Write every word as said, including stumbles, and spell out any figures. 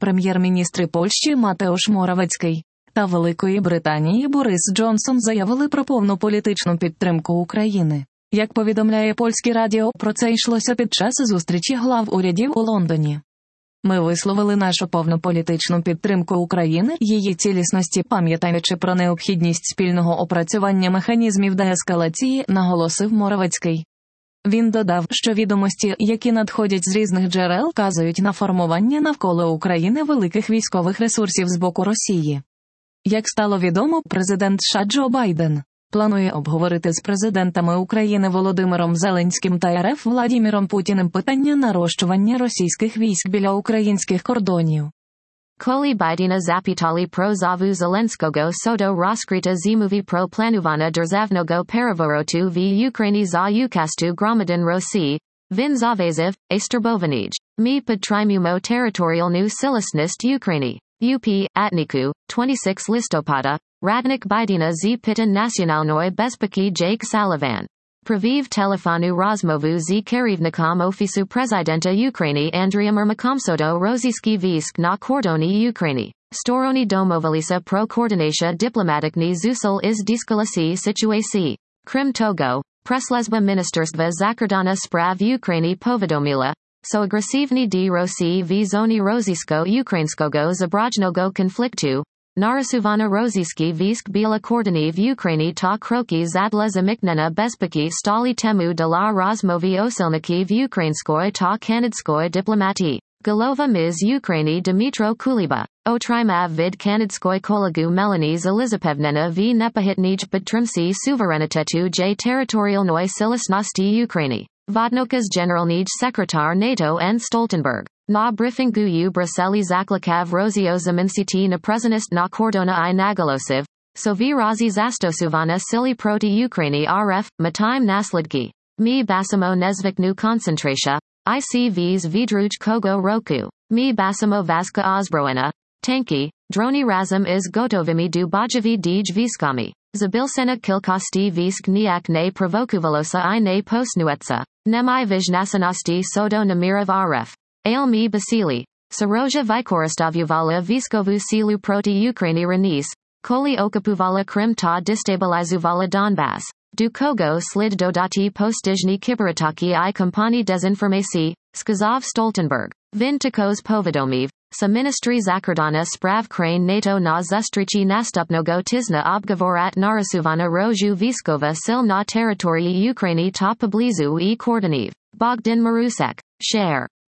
Прем'єр-міністри Польщі Матеуш Моравецький та Великої Британії Борис Джонсон заявили про повну політичну підтримку України. Як повідомляє польське радіо, про це йшлося під час зустрічі глав урядів у Лондоні. Ми висловили нашу повну політичну підтримку України, її цілісності, пам'ятаючи про необхідність спільного опрацювання механізмів деескалації, наголосив Моравецький. Він додав, що відомості, які надходять з різних джерел, вказують на формування навколо України великих військових ресурсів з боку Росії. Як стало відомо, президент США Джо Байден планує обговорити з президентами України Володимиром Зеленським та РФ Владіміром Путіним питання нарощування російських військ біля українських кордонів. Koli Bidina Zapitali pro Zawu Zelenskogo Sodo Rozkrita Zimuvi pro Planuvana Derzavnogo Perevorotu v Ukraini za Ukastu Gromadin Rossi, Vin Zaveziv, Asterbovanij. Mi Podtrimumo Territorialnu Silisnist Ukraini. U P, Atniku, twenty-six listopada, Radnik Bidina z Pitan Nacionalnoi Bezpeki Jake Salavan. Praviv Telefonu Rozmovu z Kerivnikom Ofisu Prezidenta Ukraini Andria Mermakomsodo Roziski Visk na Kordoni Ukraini. Storoni Domovalisa pro Koordinatia Diplomatikni Zusul iz Diskalasi Situaci. Krim Togo, Preslezba Ministerstva Zakardana Sprav Ukraini Povidomila. So agresivni d Rosji v zoni Rozisko Ukrainskogo Zabrajnogo konfliktu. Narasuvana Roziski Visk Bila Kordoni v Ukraini ta Kroki Zadla Zamiknena Bezpeki Stali Temu de la Rozmovi Osilniki v Ukrainskoi ta Kanadskoi Diplomati. Golova Miz Ukraini Dmitro Kuliba. Otrimav vid Kanadskoi Kolagu Melanis Elizapevnena v Nepahitnij Podtrimsi Suverenitetu j Territorialnoi Silisnosti Ukraini. Vodnokas Generalnij Sekretar NATO and Stoltenberg. Na briefingu Bruseli Zaklakav Rozio Zaminsiti na Prezident na Kordona I Nagalosiv. Sovi Razi Zastosuvana Sili proti Ukraini R F, Matime Naslidki. Mi Basimo Nezviknu Koncentratia. I C Vs Vidruj Kogo Roku. Mi Basimo Vaska Ozbroena. Tanki, Droni Razum is Gotovimi du Bajavi Dij Viskami. Zabilsena Kilkosti Visk Niak ne Provokuvalosa I ne Postnuetsa. Nemai Vizhnasanosti Sodo Namirov R F. Ailmi Basili. Saroja Vikoristavuvala Viskovu Silu proti Ukraini Renis. Koli Okapuvala Krim ta destabilizuvala Donbass. Du Kogo slid dodati postijni Kibarataki I kompani dezinformacji, Skazov Stoltenberg. Vin Takos Povidomiv. Sa ministry Zakardana Sprav Crane NATO na Zustrichi Nastupnogo Tizna Obgovorat Narasuvana Roju Viskova Sil na Territorii Ukraini ta Poblizu I Kordoniv. Bogdan Marusek. Share.